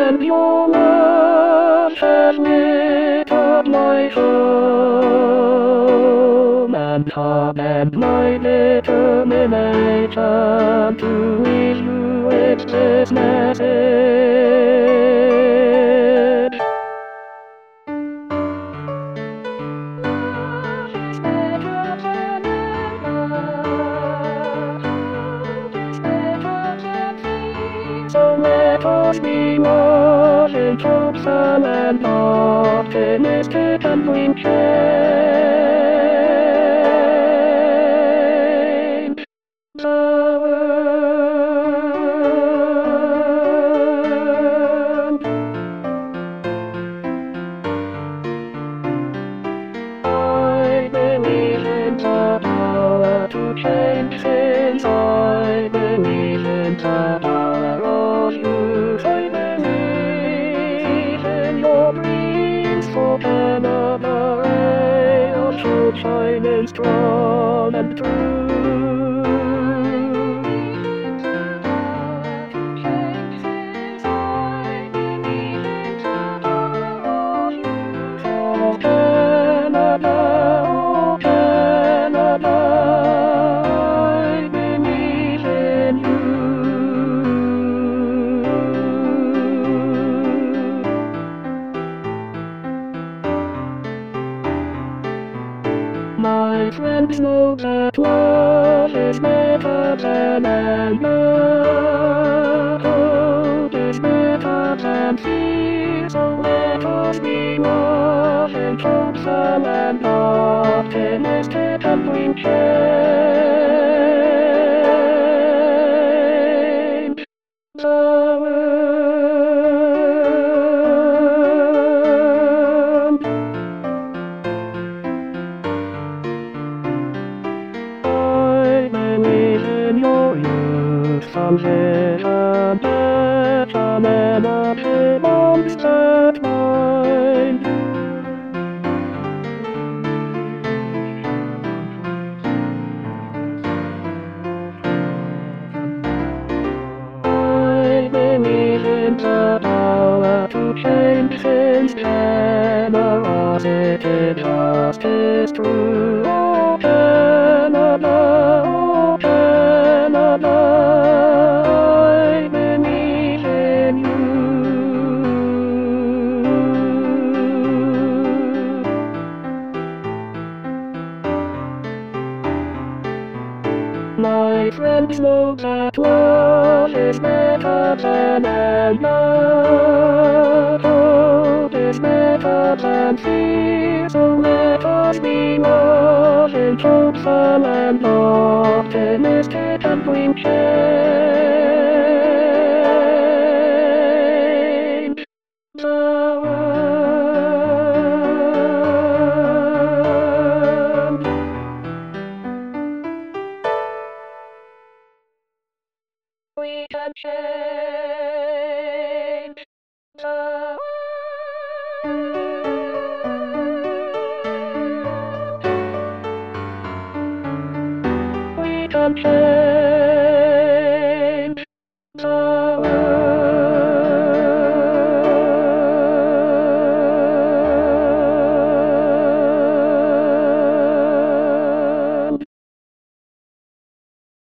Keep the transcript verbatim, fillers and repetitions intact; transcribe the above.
and your love has lit up my soul and heart, and my determination to issue its this message. Love is better than love. Love is better than peace. So let us be more than hopeful and optimistic and bring change. The world. I believe in the power to change things. I believe in the power of youth. I believe in your dreams for another ray of truth shining strong and true. My friends know that love is better than anger. Hope is better than fear. So let us be more than hopeful and optimistic and bring change. The world. I believe in your youth, some vision, better energy bombs that mind. I believe in the power to change things, generosity, justice, true. Oh, Canada, oh, Canada, I believe in you. My friends know that love is better than anger. Hope is better than fear. So let us be more than hopeful and optimistic and bring change. The world. We can change the world. We can change.